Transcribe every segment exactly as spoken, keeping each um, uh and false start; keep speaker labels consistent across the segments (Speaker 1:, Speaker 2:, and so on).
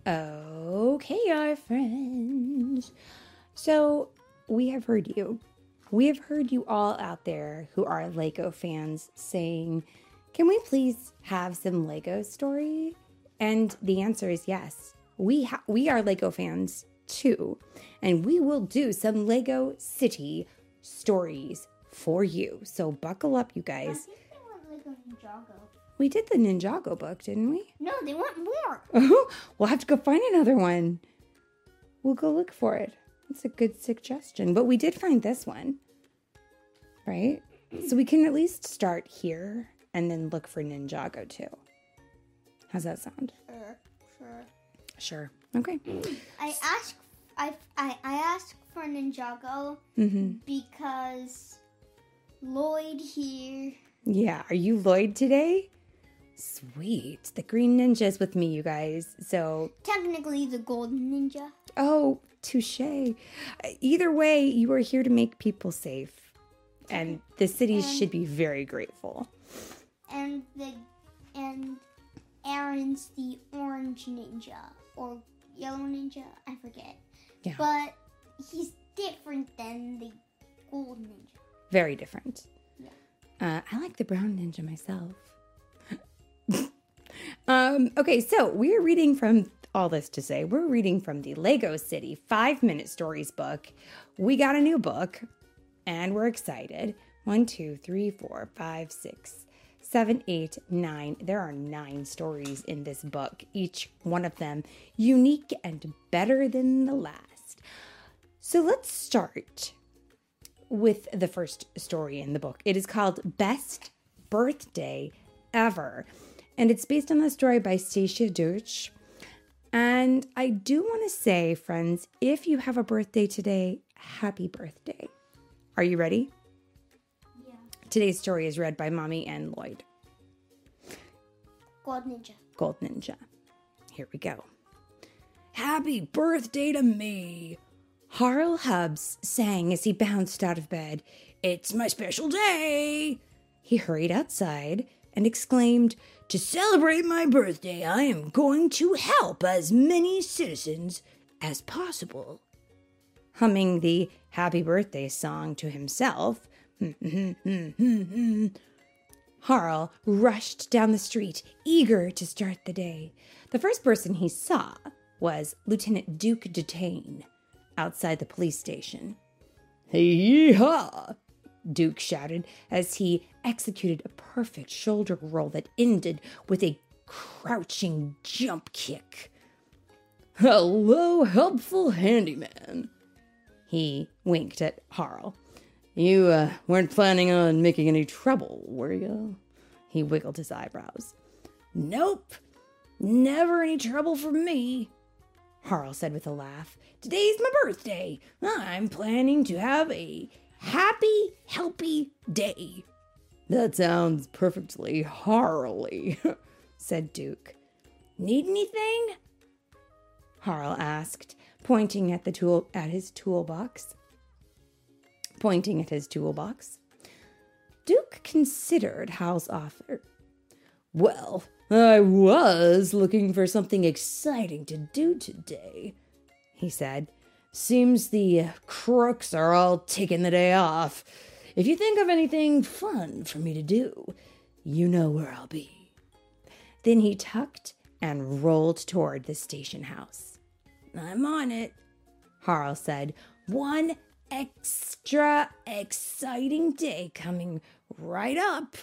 Speaker 1: Okay, our friends. So, we have heard you. We have heard you all out there who are Lego fans saying, can we please have some Lego story? And the answer is yes. We ha- we are Lego fans too. And we will do some Lego City stories for you. So buckle up, you guys.
Speaker 2: I think they want Lego Ninjago.
Speaker 1: We did the Ninjago book, didn't we?
Speaker 2: No, they want more.
Speaker 1: Oh, we'll have to go find another one. We'll go look for it. That's a good suggestion. But we did find this one, right? So we can at least start here and then look for Ninjago too. How's that sound?
Speaker 2: Sure, sure.
Speaker 1: Sure. Okay.
Speaker 2: I asked, I, I, I asked for Ninjago
Speaker 1: Mm-hmm.
Speaker 2: because Lloyd here.
Speaker 1: Yeah. Are you Lloyd today? Sweet. The green ninja is with me, you guys. So,
Speaker 2: Technically the golden ninja.
Speaker 1: oh, touche. Either way, you are here to make people safe. And the cities
Speaker 2: And-
Speaker 1: should be very grateful.
Speaker 2: And the and Aaron's the orange ninja or yellow ninja, I forget.
Speaker 1: Yeah.
Speaker 2: But he's different than the gold ninja.
Speaker 1: Very different.
Speaker 2: Yeah.
Speaker 1: Uh, I like the brown ninja myself. um, okay, so we're reading from all this to say, we're reading from the Lego City Five Minute Stories book. We got a new book and we're excited. One, two, three, four, five, six, seven, eight, nine. There are nine stories in this book, each one of them unique and better than the last. So let's start with the first story in the book. It is called Best Birthday Ever. And it's based on the story by Stacia Deutsch. And I do want to say, friends, if you have a birthday today, happy birthday. Are you ready?
Speaker 2: Yeah.
Speaker 1: Today's story is read by Mommy and Lloyd.
Speaker 2: Gold ninja.
Speaker 1: Gold Ninja. Here we go. Happy birthday to me. Harl Hubbs sang as he bounced out of bed. It's my special day. He hurried outside and exclaimed, to celebrate my birthday, I am going to help as many citizens as possible. Humming the happy birthday song to himself, Harl rushed down the street, eager to start the day. The first person he saw was Lieutenant Duke Dutain outside the police station. Yee-haw! Duke shouted as he executed a perfect shoulder roll that ended with a crouching jump kick. Hello, helpful handyman. He winked at Harl. You uh, weren't planning on making any trouble, were you? He wiggled his eyebrows. Nope, never any trouble for me, Harl said with a laugh. Today's my birthday. I'm planning to have a happy, healthy day. That sounds perfectly Harley, said Duke. Need anything? Harl asked, pointing at the tool at his toolbox. Pointing at his toolbox. Duke considered Hal's offer. Well, I was looking for something exciting to do today, he said. Seems the crooks are all taking the day off. If you think of anything fun for me to do, you know where I'll be. Then he tucked and rolled toward the station house. I'm on it, Harl said. One extra exciting day coming right up.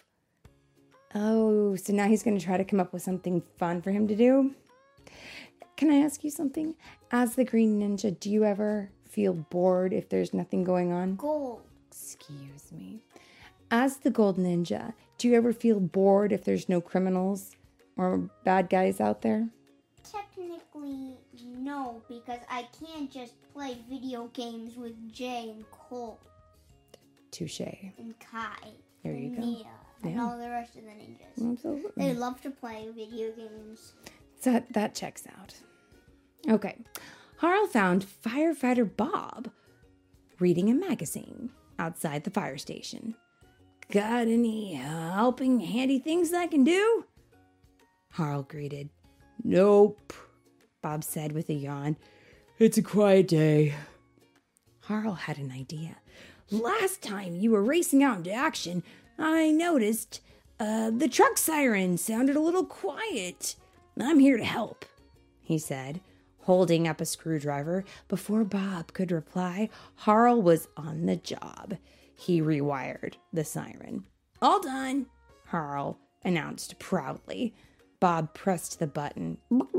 Speaker 1: Oh, so now he's going to try to come up with something fun for him to do? Can I ask you something? As the Green Ninja, do you ever feel bored if there's nothing going on?
Speaker 2: Gold.
Speaker 1: Excuse me. As the Gold Ninja, do you ever feel bored if there's no criminals or bad guys out there?
Speaker 2: Technically, no, because I can't just play video games with Jay and Cole
Speaker 1: Touche.
Speaker 2: and Kai
Speaker 1: There you
Speaker 2: and
Speaker 1: go.
Speaker 2: Mia and
Speaker 1: Yeah.
Speaker 2: all the rest of the ninjas.
Speaker 1: Absolutely.
Speaker 2: They love to play video games.
Speaker 1: So that, that checks out. Okay. Harl found Firefighter Bob reading a magazine outside the fire station. Got any helping handy things I can do? Harl greeted. Nope. Bob said with a yawn.
Speaker 3: It's a quiet day.
Speaker 1: Harl had an idea. Last time you were racing out into action, I noticed uh, the truck siren sounded a little quiet. I'm here to help, he said, holding up a screwdriver. Before Bob could reply, Harl was on the job. He rewired the siren. All done, Harl announced proudly. Bob pressed the button.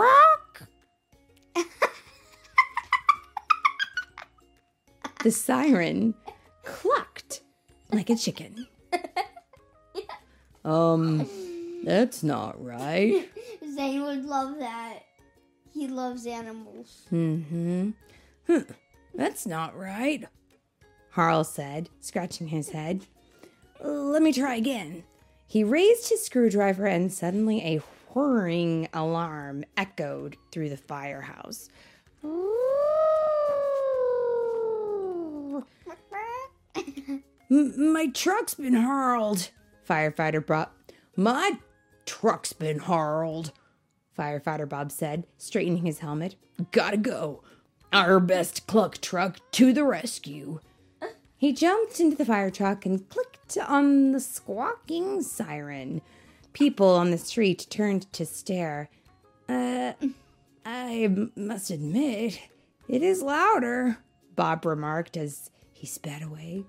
Speaker 1: The siren clucked like a chicken.
Speaker 3: Um, that's not right.
Speaker 2: Zane would love that. He loves animals.
Speaker 1: Mm-hmm. Huh, that's not right, Harl said, scratching his head. Let me try again. He raised his screwdriver and suddenly a whirring alarm echoed through the firehouse. M- my truck's been hurled, firefighter Bob. My truck's been hurled, firefighter Bob said, straightening his helmet.
Speaker 3: Gotta go. Our best cluck truck to the rescue.
Speaker 1: He jumped into the fire truck and clicked on the squawking siren. People on the street turned to stare. Uh, I must admit, it is louder, Bob remarked as he sped away.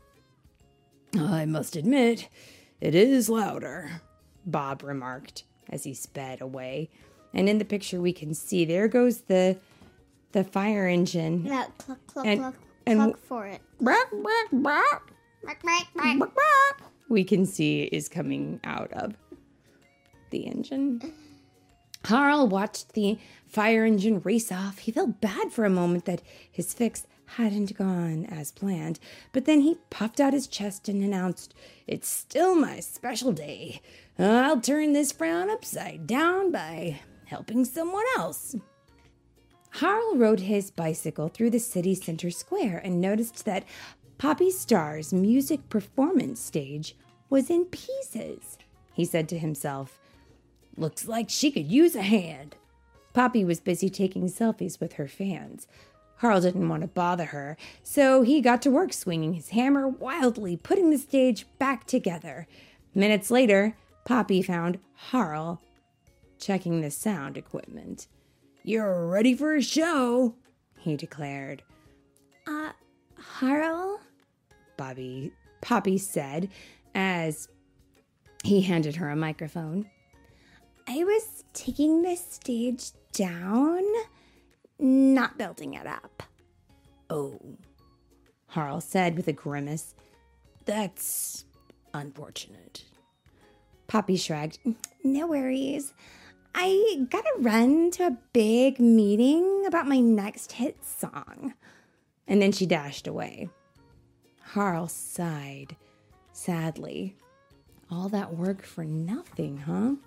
Speaker 3: I must admit, it is louder,
Speaker 1: Bob remarked as he sped away. And in the picture we can see there goes the the fire engine.
Speaker 2: Yeah, cluck, cluck,
Speaker 1: And-
Speaker 2: cluck,
Speaker 1: and-
Speaker 2: cluck for it.
Speaker 1: Bark, bark, bark,
Speaker 2: Bark, bark, bark.
Speaker 1: bark, bark, we can see is coming out of the engine. Harl watched the fire engine race off. He felt bad for a moment that his fix hadn't gone as planned, but then he puffed out his chest and announced, "It's still my special day. I'll turn this frown upside down by helping someone else." Harl rode his bicycle through the city center square and noticed that Poppy Star's music performance stage was in pieces. He said to himself, "Looks like she could use a hand." Poppy was busy taking selfies with her fans. Harl didn't want to bother her, so he got to work swinging his hammer wildly, putting the stage back together. Minutes later, Poppy found Harl checking the sound equipment.
Speaker 3: You're ready for a show,
Speaker 1: he declared. Uh, Harl? Bobby, Poppy said as he handed her a microphone. I was taking the stage down, not building it up.
Speaker 3: Oh,
Speaker 1: Harl said with a grimace.
Speaker 3: that's unfortunate.
Speaker 1: Poppy shrugged. No worries. I gotta run to a big meeting about my next hit song. And then she dashed away. Harl sighed sadly. All that work for nothing, huh?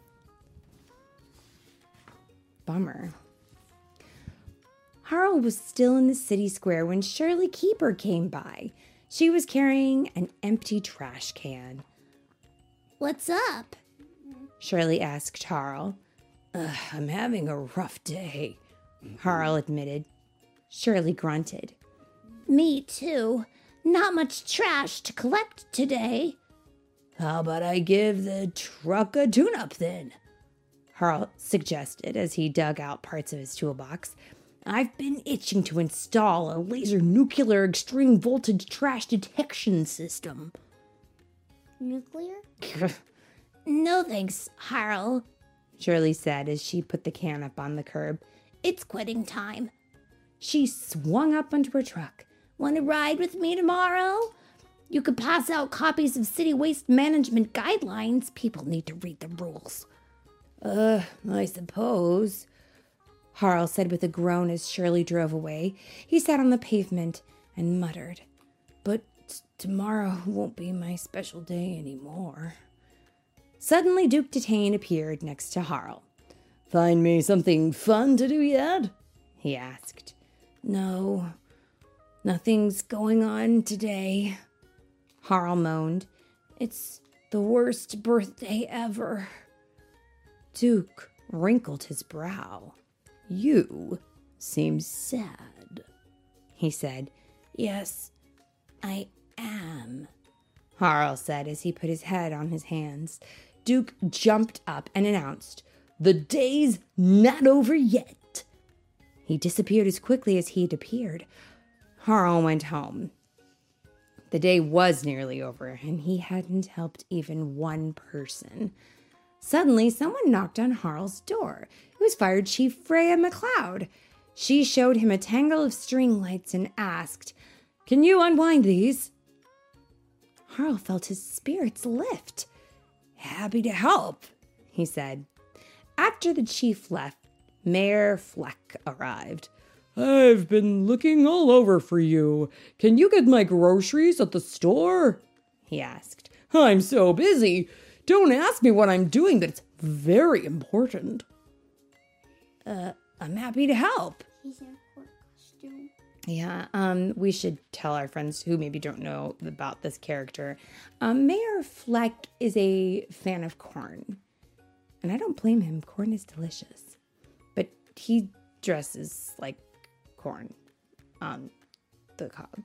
Speaker 1: Bummer. Harl was still in the city square when Shirley Keeper came by. She was carrying an empty trash can. What's up? Shirley asked Harl.
Speaker 3: Uh, I'm having a rough day,
Speaker 1: Harl admitted. Shirley grunted. Me too. Not much trash to collect today.
Speaker 3: How about I give the truck a tune-up then?
Speaker 1: Harl suggested as he dug out parts of his toolbox. I've been itching to install a laser nuclear extreme voltage trash detection system.
Speaker 2: Nuclear?
Speaker 1: No thanks, Harl, Shirley said as she put the can up on the curb. It's quitting time. She swung up onto her truck. Want to ride with me tomorrow? You could pass out copies of city waste management guidelines. People need to read the rules.
Speaker 3: Uh, I suppose,
Speaker 1: Harl said with a groan as Shirley drove away. He sat on the pavement and muttered.
Speaker 3: But t- tomorrow won't be my special day anymore.
Speaker 1: Suddenly, Duke Detain appeared next to Harl.
Speaker 3: Find me something fun to do yet?
Speaker 1: He asked.
Speaker 3: No, nothing's going on today,
Speaker 1: Harl moaned.
Speaker 3: It's the worst birthday ever.
Speaker 1: Duke wrinkled his brow. You seem sad, he said.
Speaker 3: Yes, I am,
Speaker 1: Harl said as he put his head on his hands. Duke jumped up and announced, "The day's not over yet." He disappeared as quickly as he had appeared. Harl went home. The day was nearly over, and he hadn't helped even one person. Suddenly, someone knocked on Harl's door. It was Fire Chief Freya McLeod. She showed him a tangle of string lights and asked, "Can you unwind these?" Harl felt his spirits lift. "Happy to help," he said. After the chief left, Mayor Fleck arrived. "I've been looking all over for you. Can you get my groceries at the store?" he asked. "I'm so busy. Don't ask me what I'm doing, but it's very important." Uh, I'm happy to help.
Speaker 2: He's in a court costume.
Speaker 1: Yeah, um, we should tell our friends who maybe don't know about this character. Um, Mayor Fleck is a fan of corn. And I don't blame him. Corn is delicious. But he dresses like corn on the cob.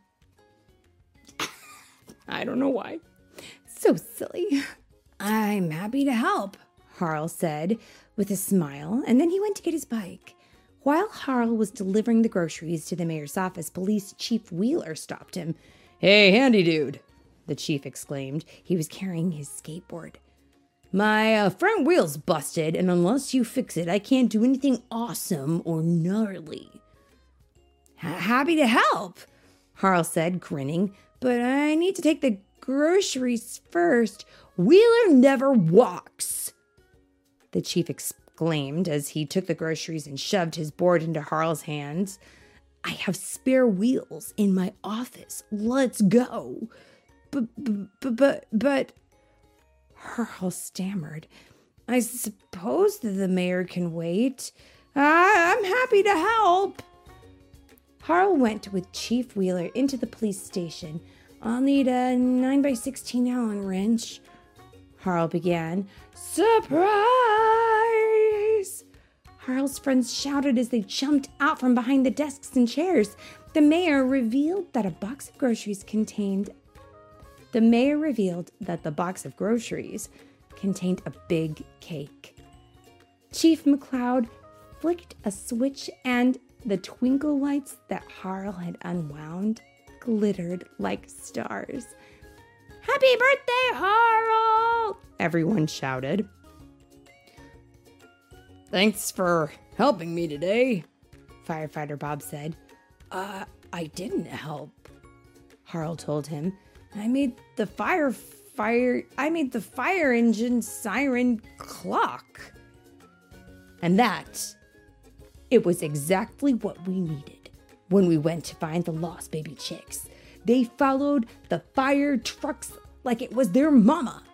Speaker 1: I don't know why. So silly. "I'm happy to help," Harl said with a smile, and then he went to get his bike. While Harl was delivering the groceries to the mayor's office, Police Chief Wheeler stopped him. "Hey, handy dude," the chief exclaimed. He was carrying his skateboard. "My uh, front wheel's busted, and unless you fix it, I can't do anything awesome or gnarly." "Happy to help," Harl said, grinning, "but I need to take the groceries first." "Wheeler never walks," the chief exclaimed as he took the groceries and shoved his board into Harl's hands. "I have spare wheels in my office. Let's go." But, but, but, but, Harl stammered. "I suppose that the mayor can wait. I, I'm happy to help." Harl went with Chief Wheeler into the police station. "I'll need a nine by sixteen Allen wrench," Harl began. "Surprise!" Harl's friends shouted as they jumped out from behind the desks and chairs. The mayor revealed that a box of groceries contained... The mayor revealed that the box of groceries contained a big cake. Chief McLeod flicked a switch and the twinkle lights that Harl had unwound glittered like stars. "Happy birthday, Harl!" everyone shouted. "Thanks for helping me today," Firefighter Bob said. Uh, I didn't help," Harl told him. I made the fire fire I made the fire engine siren clock." And that, it was exactly what we needed when we went to find the lost baby chicks. They followed the fire trucks like it was their mama,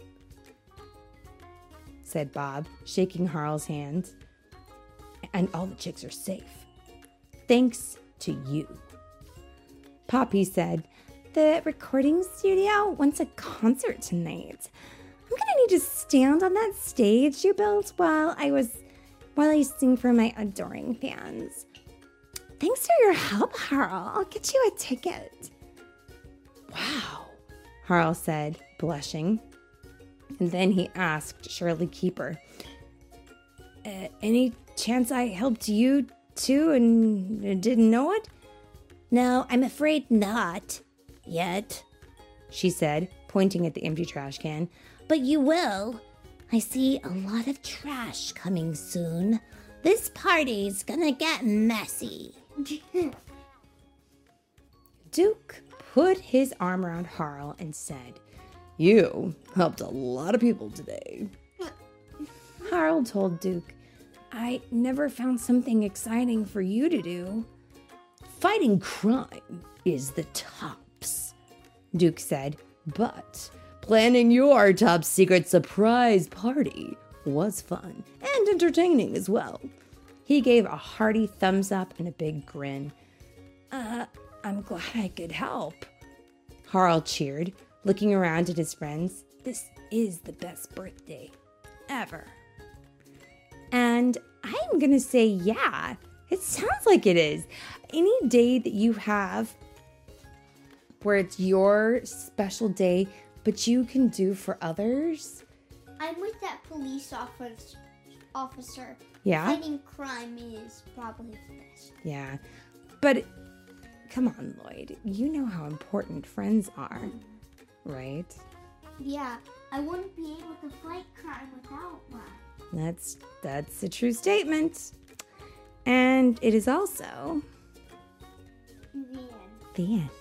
Speaker 1: said Bob, shaking Harl's hand. "And all the chicks are safe. Thanks to you." Poppy said, "The recording studio wants a concert tonight. I'm gonna need to stand on that stage you built while I was while I sing for my adoring fans. Thanks for your help, Harl. I'll get you a ticket." "Wow," Harl said, blushing. And then he asked Shirley Keeper, uh, "Any chance I helped you too and didn't know it?" "No, I'm afraid not. Yet," she said, pointing at the empty trash can. "But you will. I see a lot of trash coming soon. This party's gonna get messy." Duke put his arm around Harl and said, "You helped a lot of people today." Harl told Duke, "I never found something exciting for you to do." "Fighting crime is the tops," Duke said, "but planning your top secret surprise party was fun and entertaining as well." He gave a hearty thumbs up and a big grin. Uh, I'm glad I could help," Harl cheered, looking around at his friends. "This is the best birthday ever." And I'm going to say yeah. It sounds like it is. Any day that you have where it's your special day, but you can do for others.
Speaker 2: I'm with that police officer. officer.
Speaker 1: Yeah?
Speaker 2: Fighting crime is probably the best.
Speaker 1: Yeah. But come on, Lloyd. You know how important friends are, right?
Speaker 2: Yeah, I wouldn't be able to fight crime without one.
Speaker 1: That's that's a true statement. And it is also
Speaker 2: The end.
Speaker 1: the end.